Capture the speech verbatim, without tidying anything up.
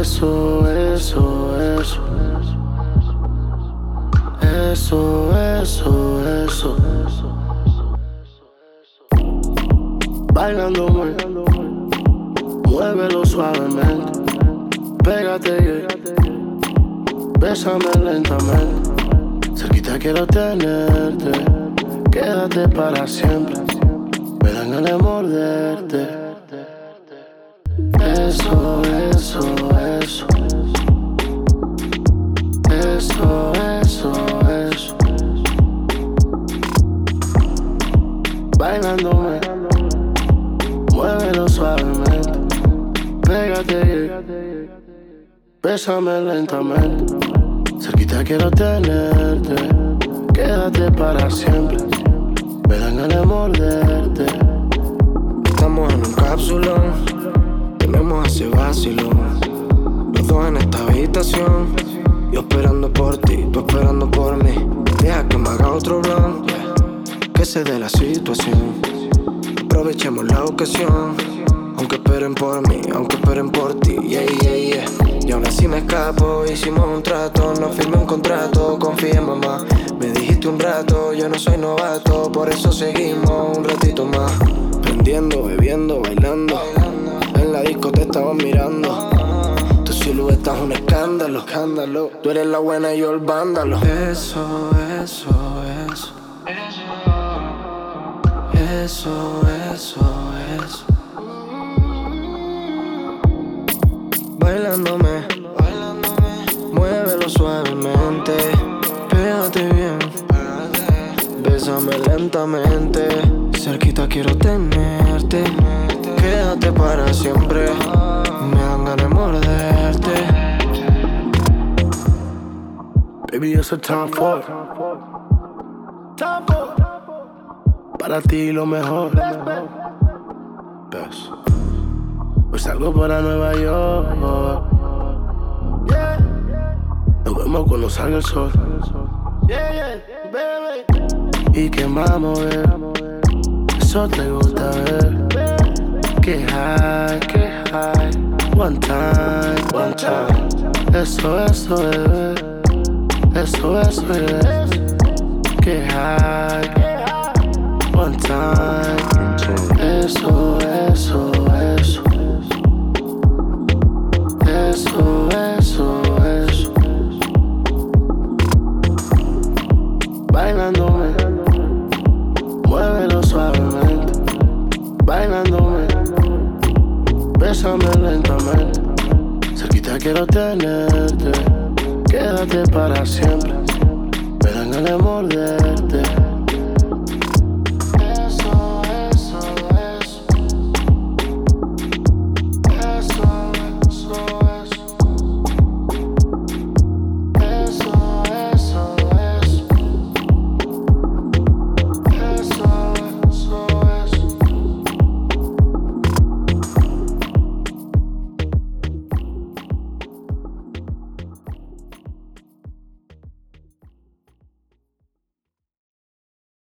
Eso, eso, eso. Eso, eso, eso. Bailándome, muévelo suavemente. Pégate, yeah. Bésame lentamente. Cerquita quiero tenerte. Quédate para siempre. Me dan ganas de morderte. Eso, eso, eso. Eso, eso, eso. Bailándome, muévelo suavemente. Pégate, yeah. Bésame lentamente. Cerquita quiero tenerte. Quédate para siempre. Me dan ganas de morderte. Estamos en un cápsulón, tenemos ese vacilón. Los dos en esta habitación. Yo esperando por ti, tú esperando por mí. Deja que me haga otro blunt, yeah. Que se dé la situación. Aprovechemos la ocasión. Aunque esperen por mí, aunque esperen por ti, yeah, yeah, yeah. Y aún así me escapo, hicimos un trato. No firmé un contrato, confié mamá. Me dijiste un rato, yo no soy novato. Por eso seguimos un ratito más. Prendiendo, bebiendo, bailando. En la disco te estaban mirando. Tu silueta es un escándalo, escándalo. Tú eres la buena y yo el vándalo. Eso, eso, eso. Eso, eso, eso. Bailándome, bailándome, muévelo suavemente. Pégate bien, bésame lentamente. Cerquita quiero tenerte. Quédate para siempre. Me dan ganas de morderte. Baby, it's a time for para ti lo mejor. Best. Hoy salgo para Nueva York. Nos vemos cuando salga el sol. Y quemamos, eh. Eso te gusta ver. Que high, que high. One time, one time. Eso, eso, bebé. Eso, eso, bebé. Que high. One time. Eso, eso, eso. Eso, eso, eso. Bailándome, muévelo suavemente. Bailándome, bésame lentamente. Cerquita quiero tenerte. Quédate para siempre. Me dan ganas de morder.